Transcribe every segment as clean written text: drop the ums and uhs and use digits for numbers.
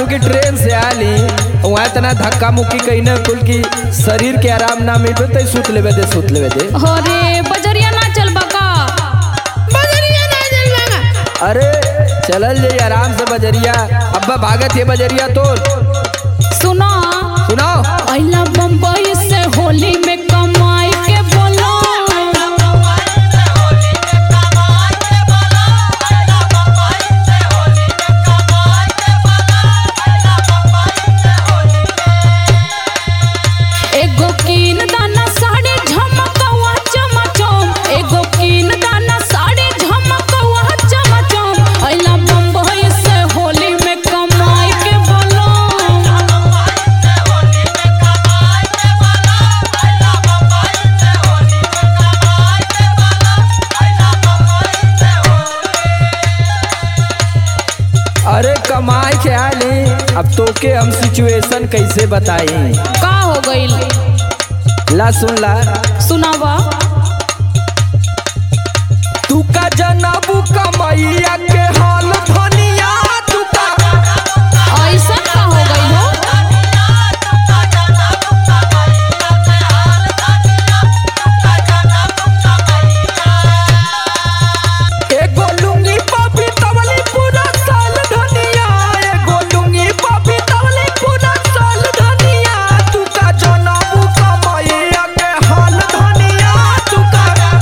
चूंकि ट्रेन से आली वहाँ इतना धक्का मुक्की कहीं न कुल की शरीर के आराम ना मिल तो सुत लेवे दे अरे बजरिया ना चल बका। बजरिया ना चल बका। अरे चलल जाई आराम से बजरिया। अब्बा भागत है बजरिया तो सुनाओ अइला बम्बई से होली में कमाई के बोलो। एगो कीन दाना साड़ी झमकवा चमचम। एगो कीन दाना साड़ी झमकवा चमचम। अइला बम्बई से होली में कमाई के बोलो। अरे कमाई के आली अब तो के हम सिचुएशन कैसे बताई। का हो गईल ला सुन ला सुनावा। तू का जनबू कमैया के हाल धनिया तू का ऐसा का हो गई हो। एगो लुंगी पापी तवली पूरा साल धनिया। एगो लुंगी पापी तवली पूरा साल धनिया। तू का जनबू कमैया के हाल धनिया तू का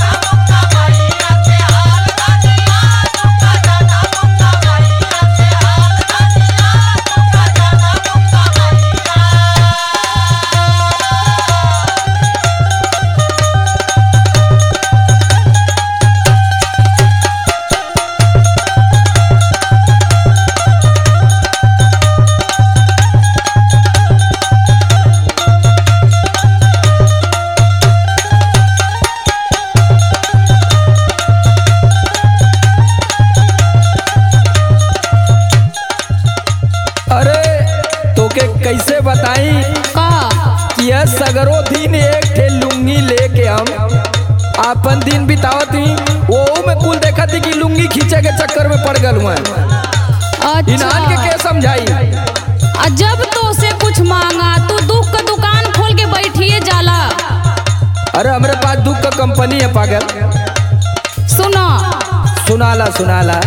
कैसे बताई का कि यह सगरो दिन एक ठे लुंगी लेके हम अपन दिन बितावत ही वो में कुल देखा थी कि लुंगी खींचे के चक्कर में पड़ गल हुआ। इनान के समझाई जब तो से कुछ मांगा तू दुख का दुकान खोल के बैठिए जाला। अरे हमारे पास दुख का कंपनी है पागल। सुना सुनाला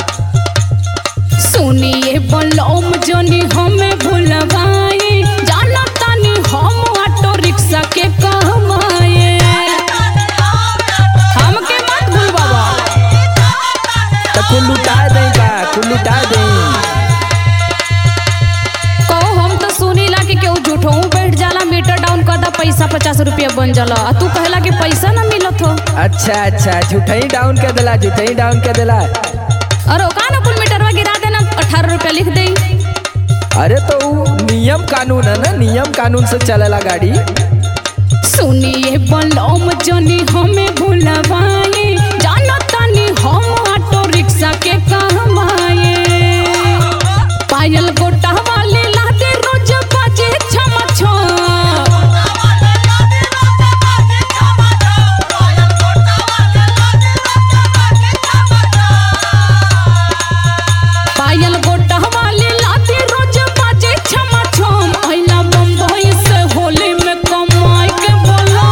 सुनिए बलौम जनी हमें भुलवाए। जाना तानी हम ऑटो रिक्शा के कमाए। हमके मत भूल बाबा। तो कुल लुटा दे कहो हम तो सुनीला कि केहू झूठों बैठ जाला मीटर डाउन कर दा पैसा 50 रुपया बन जाला। तू कहला कि पैसा ना मिलत हो। अच्छा झूठई डाउन कर देला। अरे का ना कुल मीटरवा गिरा देना 18 रुपया लिख दे। अरे तो नियम कानून है ना, नियम कानून से चलेला गाड़ी। सुनिए बलौम जनी हमें भुलवाए। जाना तानी हम ऑटो रिक्शा के कमाए। पायल गोटा वाले लादे रोज बाजे छम छम। पायल गोटा वाले लादे रोज बाजे छम छम। अइला बम्बई से होली में कमाई के बोलो।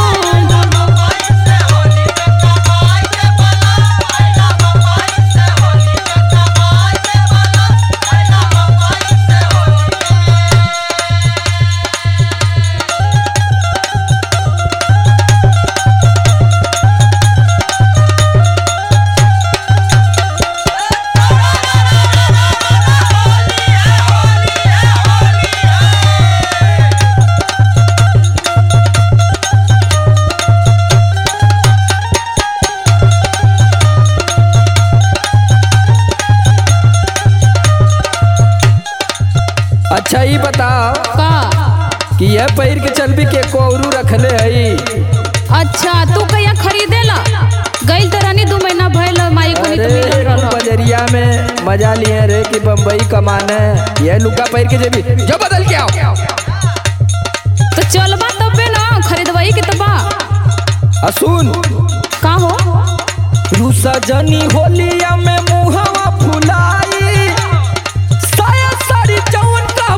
अच्छा ये बताओ का कि यह पैर के चलबी के कोरू रखले हई। अच्छा तू कहिया खरीदेला गइल त रानी 2 महीना भइल माई को नहीं तो मिलल रहल। बजरिया में मजा लिए रे कि बम्बई कमाने ये लुका पैर के जेबी जो बदल के आओ। तो चलबा तबे ना खरीदवाई के तबा। सुन का हो रूसा जनी होलिया में मुहवा फुलाई। साया साड़ी जवन का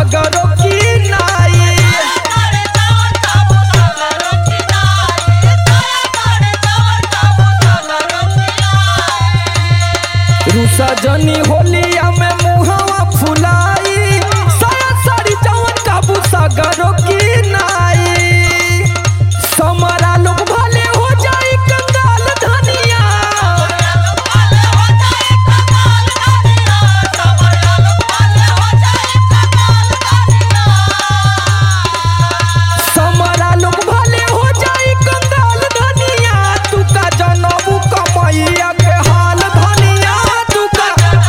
सगरो की नाई। रूसा जनी होलिया में मुहवा फुलाई, साया साड़ी जवन काबू सगरो की नाई। समरा लोग भले हो जाई कंगाल धनिया, समरा लोग भले हो जाई कंगाल धनिया। तू का जनबू कमैया के हाल धनिया, तू का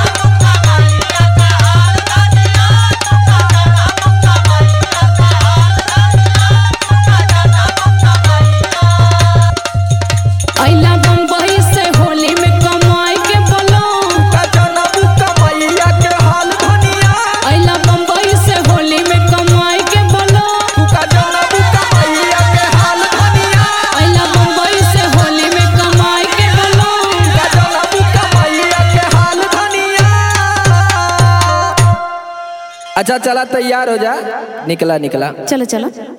अइला बम्बई से होली में कमाई के बोलो, का जनबू कमैया के हाल धनिया, अइला बम्बई से होली में कमाई के बोलो, तू का जनबू कमैया के हाल धनिया, अइला बम्बई से होली में कमाई के बोलो। का जनबू कमैया के हाल धनिया। अच्छा चला तैयार हो जा, निकला निकला। चलो चलो।